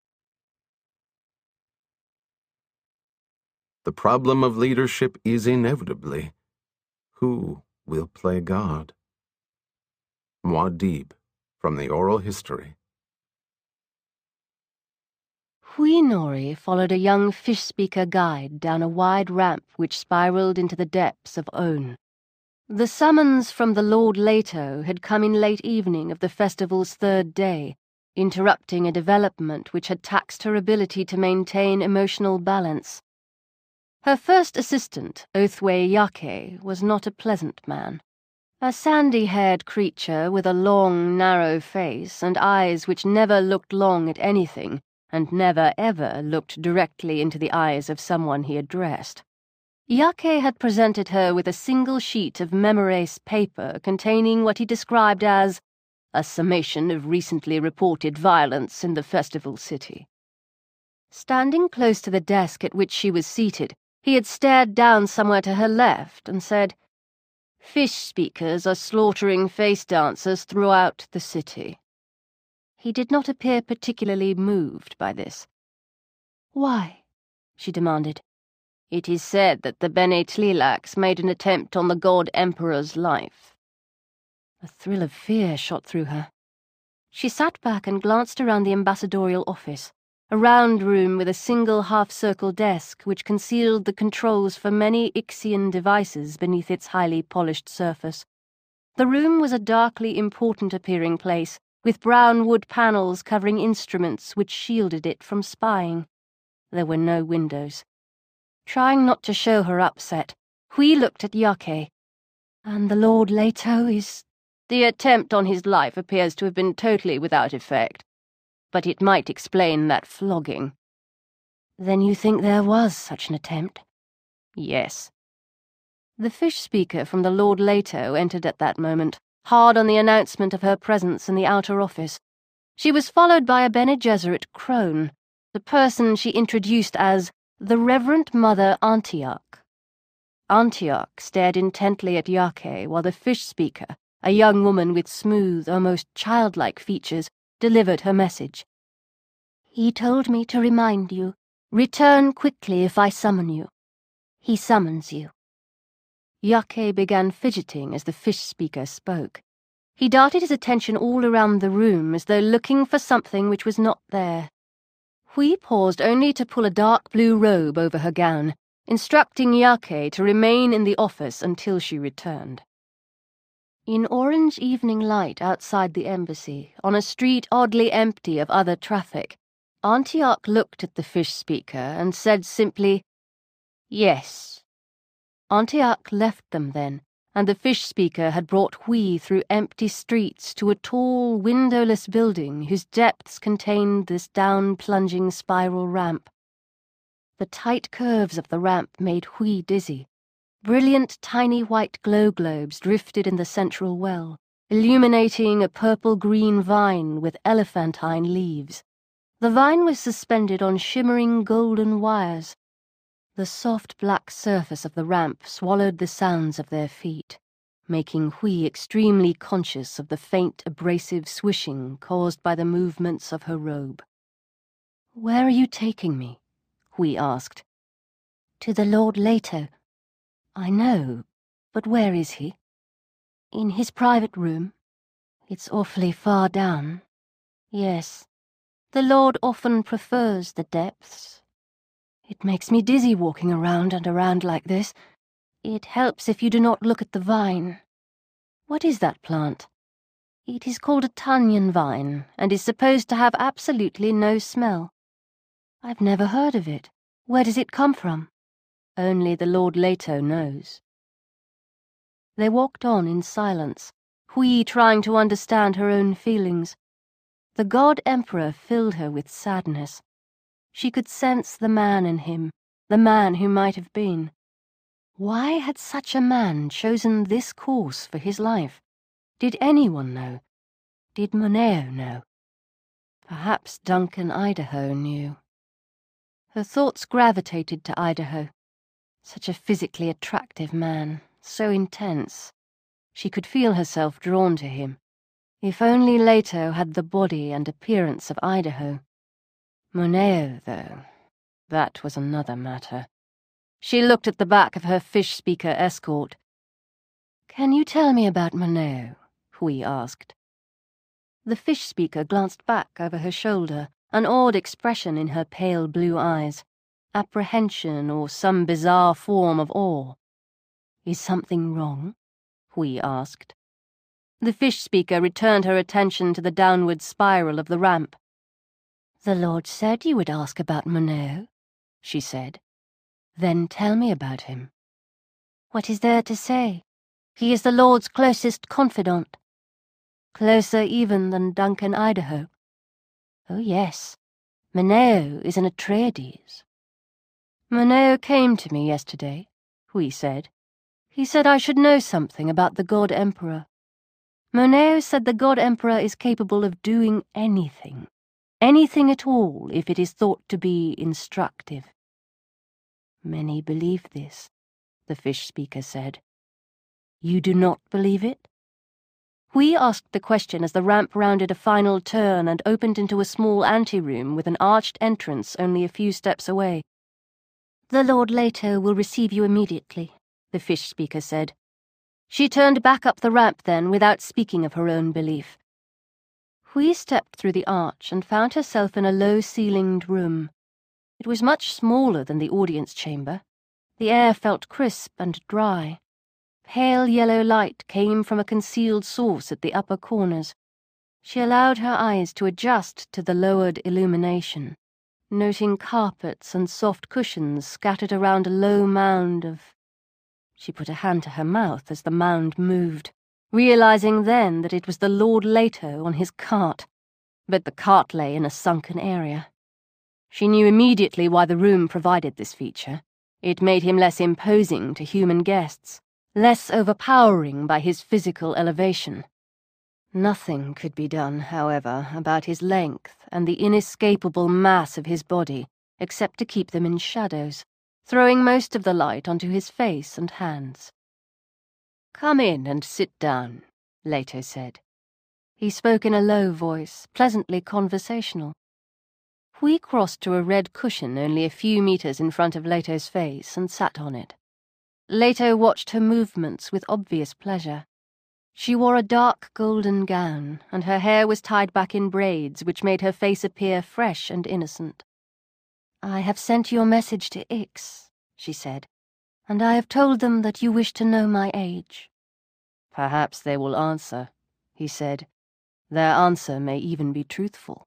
The problem of leadership is inevitably, who will play God? Muad'Dib, from the Oral History. Hui Nori followed a young fish-speaker guide down a wide ramp which spiraled into the depths of On. The summons from the Lord Leto had come in late evening of the festival's third day, interrupting a development which had taxed her ability to maintain emotional balance. Her first assistant, Othwe Yake, was not a pleasant man. A sandy-haired creature with a long, narrow face and eyes which never looked long at anything, and never ever looked directly into the eyes of someone he addressed. Yake had presented her with a single sheet of Memorace paper containing what he described as a summation of recently reported violence in the festival city. Standing close to the desk at which she was seated, he had stared down somewhere to her left and said, "Fish speakers are slaughtering face dancers throughout the city." He did not appear particularly moved by this. "Why?" she demanded. "It is said that the Bene Tlilax made an attempt on the God Emperor's life." A thrill of fear shot through her. She sat back and glanced around the ambassadorial office, a round room with a single half-circle desk which concealed the controls for many Ixian devices beneath its highly polished surface. The room was a darkly important-appearing place, with brown wood panels covering instruments which shielded it from spying. There were no windows. Trying not to show her upset, Hui looked at Yake. "And the Lord Leto is—" "The attempt on his life appears to have been totally without effect, but it might explain that flogging." "Then you think there was such an attempt?" "Yes." The fish speaker from the Lord Leto entered at that moment, hard on the announcement of her presence in the outer office. She was followed by a Bene Gesserit crone, the person she introduced as the Reverend Mother Antioch. Antioch stared intently at Yake while the fish speaker, a young woman with smooth, almost childlike features, delivered her message. "He told me to remind you. Return quickly if I summon you. He summons you." Yake began fidgeting as the fish speaker spoke. He darted his attention all around the room as though looking for something which was not there. Hui paused only to pull a dark blue robe over her gown, instructing Yake to remain in the office until she returned. In orange evening light outside the embassy, on a street oddly empty of other traffic, Antioch looked at the fish speaker and said simply, "Yes." Antioch left them then, and the fish speaker had brought Hui through empty streets to a tall, windowless building whose depths contained this down-plunging spiral ramp. The tight curves of the ramp made Hui dizzy. Brilliant tiny white glow globes drifted in the central well, illuminating a purple-green vine with elephantine leaves. The vine was suspended on shimmering golden wires. The soft black surface of the ramp swallowed the sounds of their feet, making Hui extremely conscious of the faint abrasive swishing caused by the movements of her robe. "Where are you taking me?" Hui asked. "To the Lord Leto." "I know, but where is he?" "In his private room. It's awfully far down." "Yes, the Lord often prefers the depths. It makes me dizzy walking around and around like this. It helps if you do not look at the vine." "What is that plant?" "It is called a Tanyan vine, and is supposed to have absolutely no smell." "I've never heard of it. Where does it come from?" "Only the Lord Leto knows." They walked on in silence, Hui trying to understand her own feelings. The God Emperor filled her with sadness. She could sense the man in him, the man who might have been. Why had such a man chosen this course for his life? Did anyone know? Did Moneo know? Perhaps Duncan Idaho knew. Her thoughts gravitated to Idaho. Such a physically attractive man, so intense. She could feel herself drawn to him. If only Leto had the body and appearance of Idaho. Moneo, though, that was another matter. She looked at the back of her fish speaker escort. "Can you tell me about Moneo?" Hui asked. The fish speaker glanced back over her shoulder, an odd expression in her pale blue eyes. Apprehension or some bizarre form of awe. "Is something wrong?" Hui asked. The fish speaker returned her attention to the downward spiral of the ramp. "The Lord said you would ask about Moneo," she said. "Then tell me about him." "What is there to say? He is the Lord's closest confidant. Closer even than Duncan Idaho. Oh yes, Moneo is an Atreides." "Moneo came to me yesterday," Hui said. "He said I should know something about the God Emperor. Moneo said the God Emperor is capable of doing anything. Anything at all if it is thought to be instructive." "Many believe this," the fish speaker said. "You do not believe it?" Hui asked the question as the ramp rounded a final turn and opened into a small anteroom with an arched entrance only a few steps away. "The Lord Leto will receive you immediately," the fish speaker said. She turned back up the ramp then without speaking of her own belief. Hui stepped through the arch and found herself in a low-ceilinged room. It was much smaller than the audience chamber. The air felt crisp and dry. Pale yellow light came from a concealed source at the upper corners. She allowed her eyes to adjust to the lowered illumination, noting carpets and soft cushions scattered around a low mound of... She put a hand to her mouth as the mound moved, realizing then that it was the Lord Leto on his cart, but the cart lay in a sunken area. She knew immediately why the room provided this feature. It made him less imposing to human guests, less overpowering by his physical elevation. Nothing could be done, however, about his length and the inescapable mass of his body, except to keep them in shadows, throwing most of the light onto his face and hands. "Come in and sit down," Leto said. He spoke in a low voice, pleasantly conversational. Hui crossed to a red cushion only a few meters in front of Leto's face and sat on it. Leto watched her movements with obvious pleasure. She wore a dark golden gown, and her hair was tied back in braids which made her face appear fresh and innocent. "I have sent your message to Ix," she said, "and I have told them that you wish to know my age." "Perhaps they will answer," he said. "Their answer may even be truthful."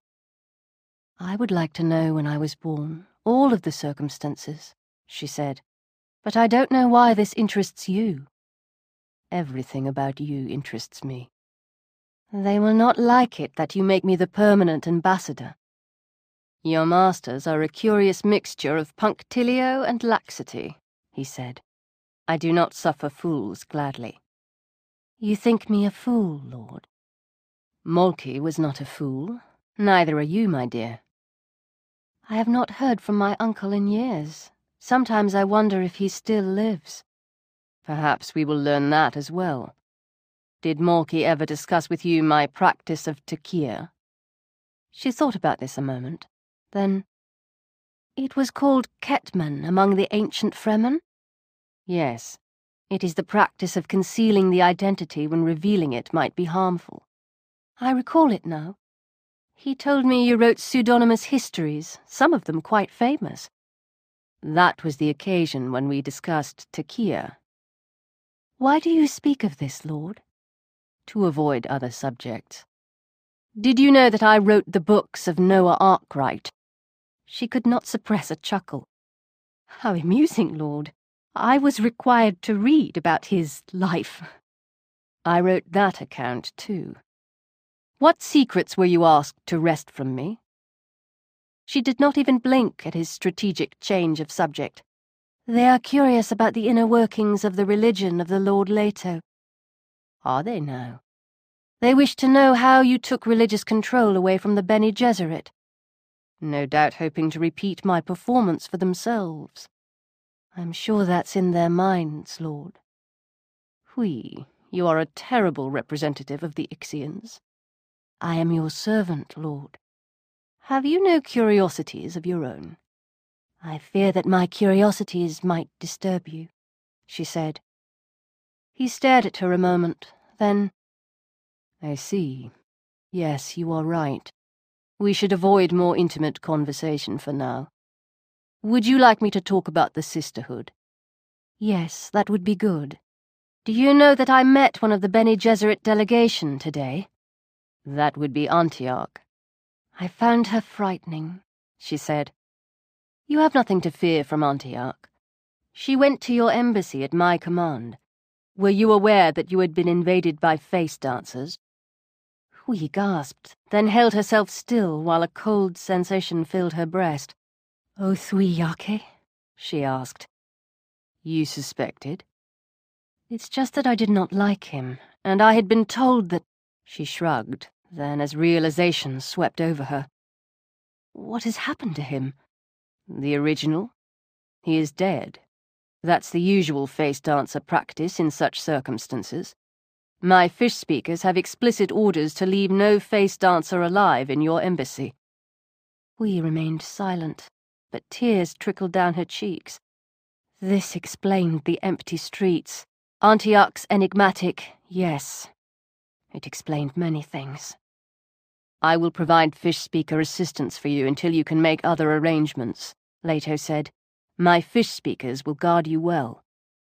"I would like to know when I was born, all of the circumstances," she said. "But I don't know why this interests you." "Everything about you interests me." "They will not like it that you make me the permanent ambassador." "Your masters are a curious mixture of punctilio and laxity," he said. I do not suffer fools gladly. You think me a fool, Lord? Malky was not a fool. Neither are you, my dear. I have not heard from my uncle in years. Sometimes I wonder if he still lives. Perhaps we will learn that as well. Did Malky ever discuss with you my practice of tekiya? She thought about this a moment. Then, it was called Ketman among the ancient Fremen? Yes. It is the practice of concealing the identity when revealing it might be harmful. I recall it now. He told me you wrote pseudonymous histories, some of them quite famous. That was the occasion when we discussed tekiya. Why do you speak of this, Lord? To avoid other subjects. Did you know that I wrote the books of Noah Arkwright? She could not suppress a chuckle. How amusing, Lord. I was required to read about his life. I wrote that account, too. What secrets were you asked to wrest from me? She did not even blink at his strategic change of subject. They are curious about the inner workings of the religion of the Lord Leto. Are they now? They wish to know how you took religious control away from the Bene Gesserit. No doubt hoping to repeat my performance for themselves. I'm sure that's in their minds, Lord. You are a terrible representative of the Ixians. I am your servant, Lord. Have you no curiosities of your own? I fear that my curiosities might disturb you, she said. He stared at her a moment, then, I see. Yes, you are right. We should avoid more intimate conversation for now. Would you like me to talk about the sisterhood? Yes, that would be good. Do you know that I met one of the Bene Gesserit delegation today? That would be Antioch. I found her frightening, she said. You have nothing to fear from Antioch. She went to your embassy at my command. Were you aware that you had been invaded by face dancers? Hui gasped, then held herself still while a cold sensation filled her breast. Oh, Thuyake? She asked. You suspected? It's just that I did not like him, and I had been told that... She shrugged, then as realization swept over her. What has happened to him? The original? He is dead. That's the usual face dancer practice in such circumstances. My fish speakers have explicit orders to leave no face dancer alive in your embassy. We remained silent, but tears trickled down her cheeks. This explained the empty streets. Antioch's enigmatic yes. It explained many things. I will provide fish speaker assistance for you until you can make other arrangements, Leto said. My fish speakers will guard you well.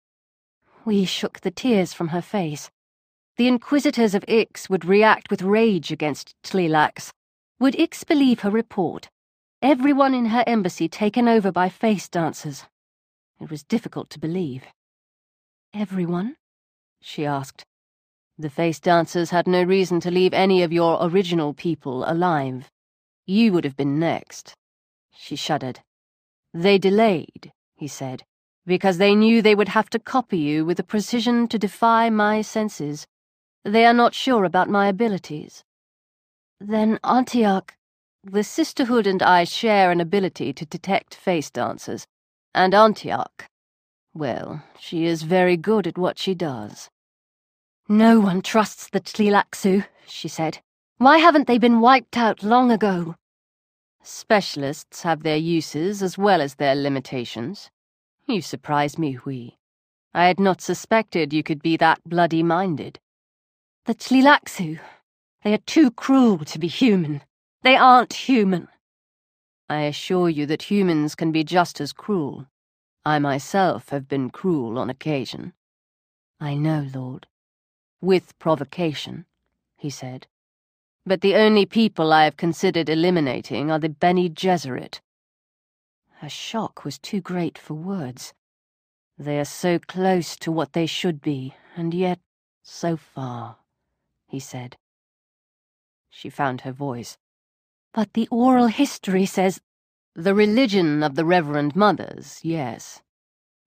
We shook the tears from her face. The inquisitors of Ix would react with rage against Tleilax. Would Ix believe her report? Everyone in her embassy taken over by face dancers. It was difficult to believe. Everyone? She asked. The face dancers had no reason to leave any of your original people alive. You would have been next. She shuddered. They delayed, he said, because they knew they would have to copy you with a precision to defy my senses. They are not sure about my abilities. Then Antioch... The Sisterhood and I share an ability to detect face dancers. And Antioch... Well, she is very good at what she does. No one trusts the Tleilaxu, she said. Why haven't they been wiped out long ago? Specialists have their uses as well as their limitations. You surprise me, Hui. I had not suspected you could be that bloody-minded. The Tleilaxu, they are too cruel to be human. They aren't human. I assure you that humans can be just as cruel. I myself have been cruel on occasion. I know, Lord. With provocation, he said. But the only people I have considered eliminating are the Bene Gesserit. Her shock was too great for words. They are so close to what they should be, and yet so far, he said. She found her voice. But the oral history says... The religion of the Reverend Mothers, yes.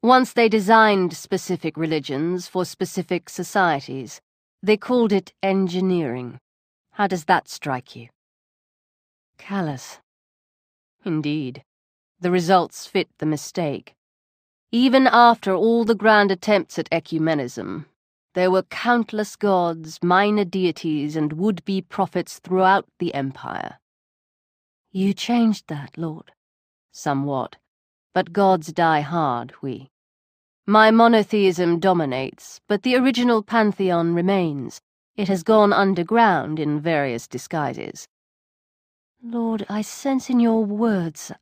Once they designed specific religions for specific societies. They called it engineering. How does that strike you? Callous. Indeed. The results fit the mistake. Even after all the grand attempts at ecumenism, there were countless gods, minor deities, and would-be prophets throughout the empire. You changed that, Lord. Somewhat. But gods die hard, we. My monotheism dominates, but the original pantheon remains. It has gone underground in various disguises. Lord, I sense in your words...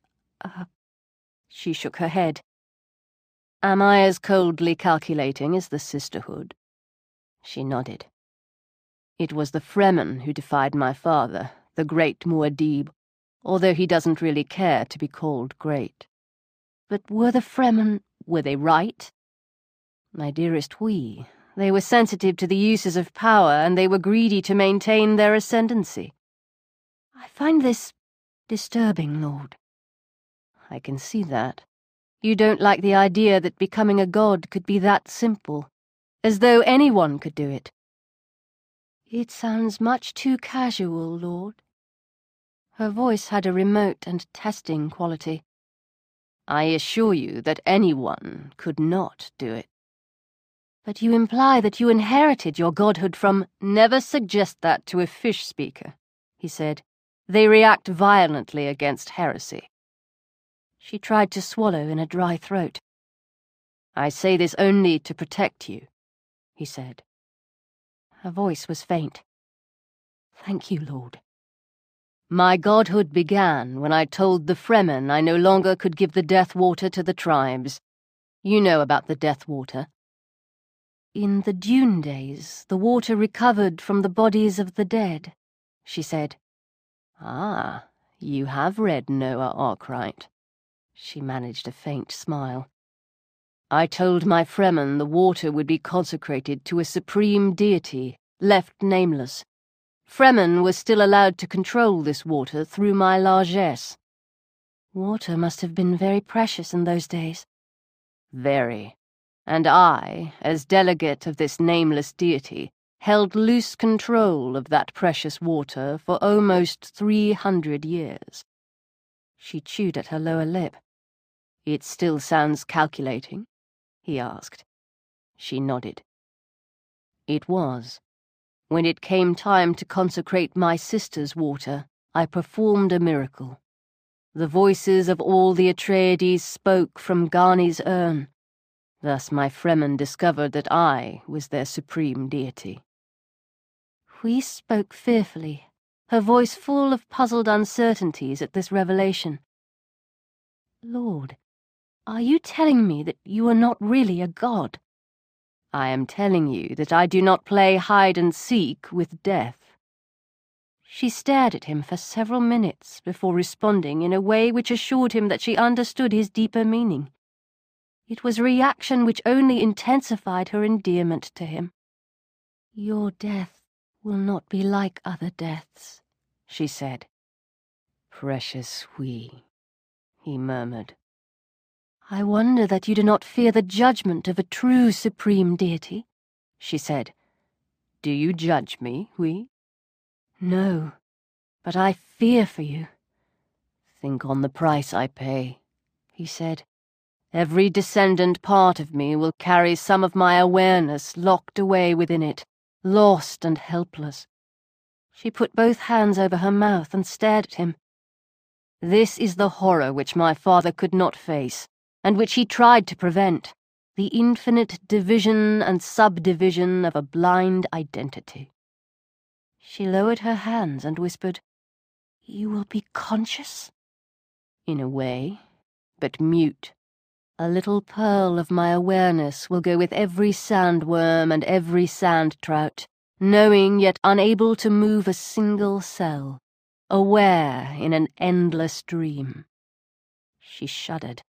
She shook her head. Am I as coldly calculating as the Sisterhood? She nodded. It was the Fremen who defied my father, the great Muad'Dib, although he doesn't really care to be called great. But were the Fremen... were they right? My dearest they were sensitive to the uses of power, and they were greedy to maintain their ascendancy. I find this disturbing, Lord. I can see that. You don't like the idea that becoming a god could be that simple, as though anyone could do it. It sounds much too casual, Lord. Her voice had a remote and testing quality. I assure you that anyone could not do it. But you imply that you inherited your godhood from... Never suggest that to a fish speaker, he said. They react violently against heresy. She tried to swallow in a dry throat. I say this only to protect you, he said. Her voice was faint. Thank you, Lord. My godhood began when I told the Fremen I no longer could give the Death Water to the tribes. You know about the Death Water. In the Dune days, the water recovered from the bodies of the dead, she said. Ah, you have read Noah Arkwright. She managed a faint smile. I told my Fremen the water would be consecrated to a supreme deity, left nameless. Fremen was still allowed to control this water through my largesse. Water must have been very precious in those days. Very. And I, as delegate of this nameless deity, held loose control of that precious water for almost 300 years. She chewed at her lower lip. It still sounds calculating? He asked. She nodded. It was. When it came time to consecrate my sister's water, I performed a miracle. The voices of all the Atreides spoke from Ghani's urn. Thus my Fremen discovered that I was their supreme deity. We spoke fearfully, her voice full of puzzled uncertainties at this revelation. Lord, are you telling me that you are not really a god? I am telling you that I do not play hide-and-seek with death. She stared at him for several minutes before responding in a way which assured him that she understood his deeper meaning. It was a reaction which only intensified her endearment to him. Your death will not be like other deaths, she said. Precious we, he murmured. I wonder that you do not fear the judgment of a true supreme deity, she said. Do you judge me, we? No, but I fear for you. Think on the price I pay, he said. Every descendant part of me will carry some of my awareness locked away within it, lost and helpless. She put both hands over her mouth and stared at him. This is the horror which my father could not face, and which he tried to prevent, the infinite division and subdivision of a blind identity. She lowered her hands and whispered, You will be conscious? In a way, but mute. A little pearl of my awareness will go with every sandworm and every sand trout, knowing yet unable to move a single cell, aware in an endless dream. She shuddered.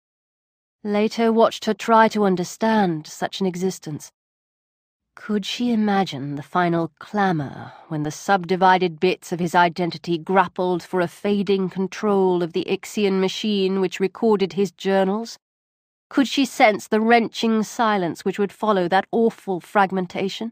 Leto watched her try to understand such an existence. Could she imagine the final clamour when the subdivided bits of his identity grappled for a fading control of the Ixian machine which recorded his journals? Could she sense the wrenching silence which would follow that awful fragmentation?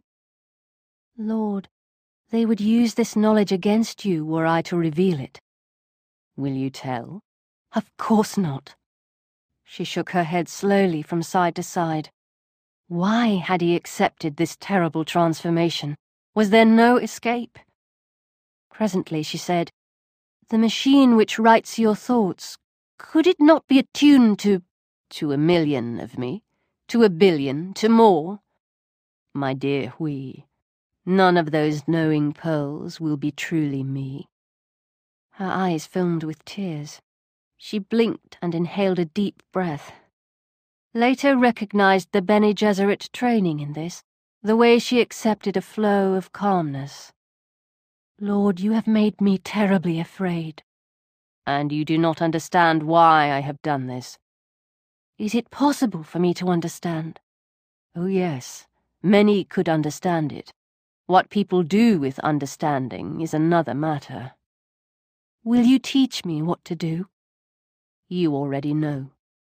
Lord, they would use this knowledge against you were I to reveal it. Will you tell? Of course not. She shook her head slowly from side to side. Why had he accepted this terrible transformation? Was there no escape? Presently she said, "The machine which writes your thoughts, could it not be attuned to 1,000,000 of me? To 1,000,000,000? To more? My dear Hui, none of those knowing pearls will be truly me." Her eyes filmed with tears. She blinked and inhaled a deep breath. Leto recognized the Bene Gesserit training in this, the way she accepted a flow of calmness. "Lord, you have made me terribly afraid." "And you do not understand why I have done this?" "Is it possible for me to understand?" "Oh yes, many could understand it. What people do with understanding is another matter." "Will you teach me what to do?" "You already know."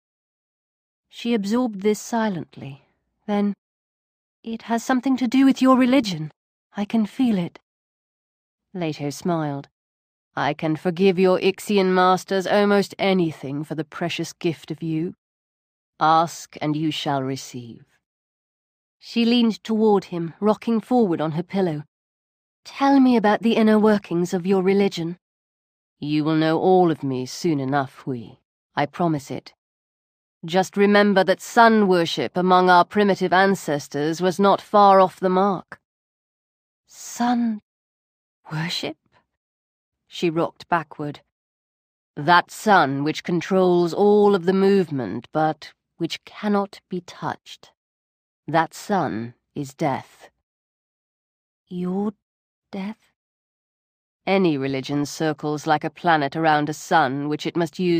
She absorbed this silently. Then, "It has something to do with your religion. I can feel it." Leto smiled. "I can forgive your Ixian masters almost anything for the precious gift of you. Ask and you shall receive." She leaned toward him, rocking forward on her pillow. "Tell me about the inner workings of your religion." "You will know all of me soon enough, Hui. I promise it. Just remember that sun worship among our primitive ancestors was not far off the mark." "Sun worship?" She rocked backward. "That sun which controls all of the movement, but which cannot be touched. That sun is death." "Your death?" "Any religion circles like a planet around a sun which it must use